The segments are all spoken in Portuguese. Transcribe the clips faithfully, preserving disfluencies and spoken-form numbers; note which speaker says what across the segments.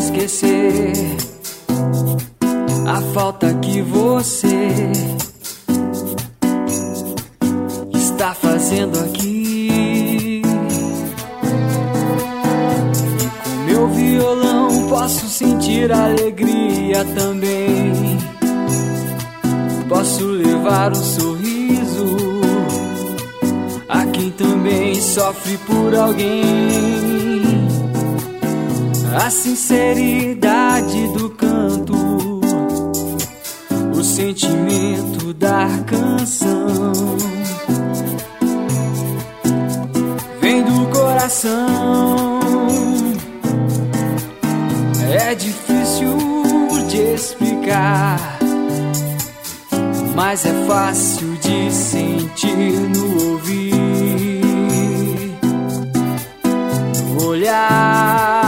Speaker 1: esquecer a falta que você está fazendo aqui. E com meu violão posso sentir alegria também. Posso levar um sorriso a quem também sofre por alguém. A sinceridade do canto, o sentimento da canção vem do coração. É difícil de explicar, mas é fácil de sentir no ouvir, no olhar.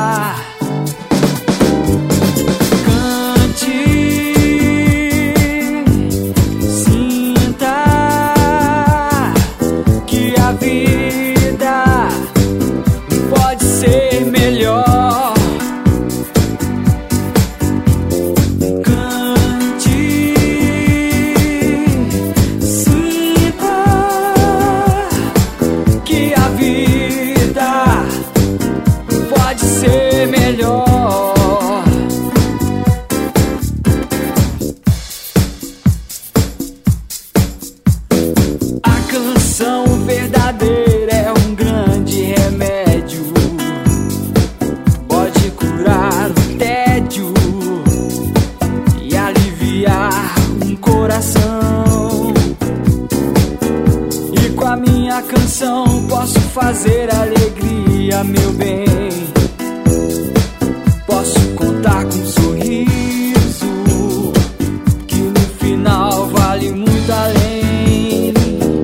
Speaker 1: A canção posso fazer alegria, meu bem. Posso contar com um sorriso que no final vale muito além.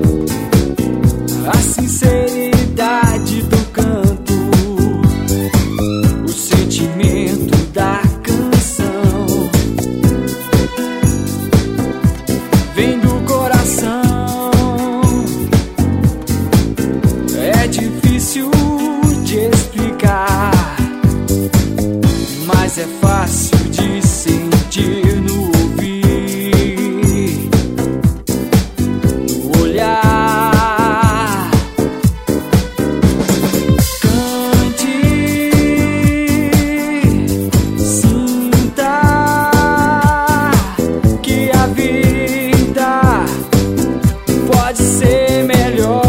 Speaker 1: A sinceridade do canto, o sentimento da canção vem do coração. É difícil de explicar, mas é fácil de sentir no ouvir, no olhar. Cante, sinta que a vida pode ser melhor.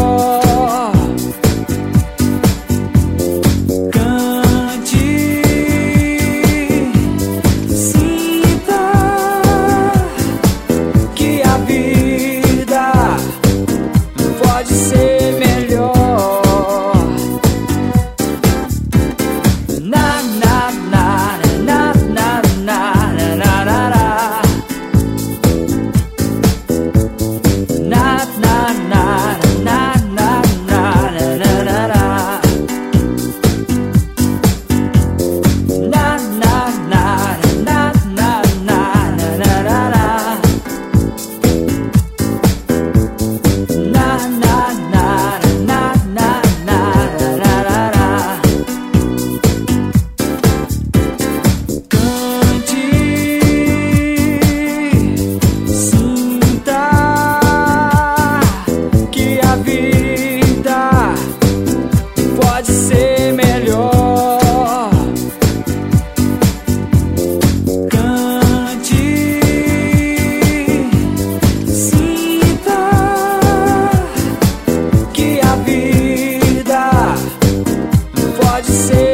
Speaker 1: Pode ser